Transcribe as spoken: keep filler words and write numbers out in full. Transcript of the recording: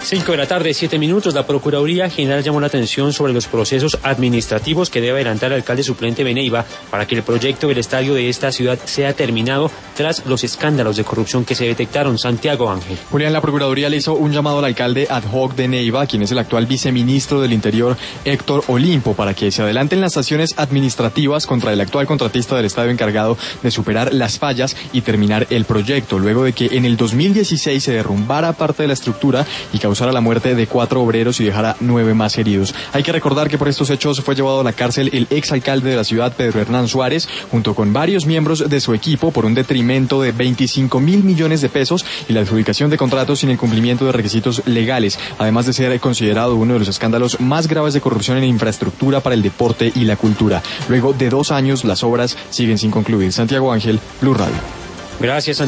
Cinco de la tarde, siete minutos. La Procuraduría General llamó la atención sobre los procesos administrativos que debe adelantar el alcalde suplente de Neiva para que el proyecto del estadio de esta ciudad sea terminado tras los escándalos de corrupción que se detectaron. Santiago Ángel. Julián, la Procuraduría le hizo un llamado al alcalde ad hoc de Neiva, quien es el actual viceministro del Interior, Héctor Olimpo, para que se adelanten las acciones administrativas contra el actual contratista del estadio encargado de superar las fallas y terminar el proyecto, luego de que en el dos mil dieciséis se derrumbara parte de la estructura y causara la muerte de cuatro obreros y dejara nueve más heridos. Hay que recordar que por estos hechos fue llevado a la cárcel el exalcalde de la ciudad, Pedro Hernán Suárez, junto con varios miembros de su equipo por un detrimento de veinticinco mil millones de pesos y la adjudicación de contratos sin el cumplimiento de requisitos legales, además de ser considerado uno de los escándalos más graves de corrupción en infraestructura para el deporte y la cultura. Luego de dos años, las obras siguen sin concluir. Santiago Ángel, Blue Radio. Gracias.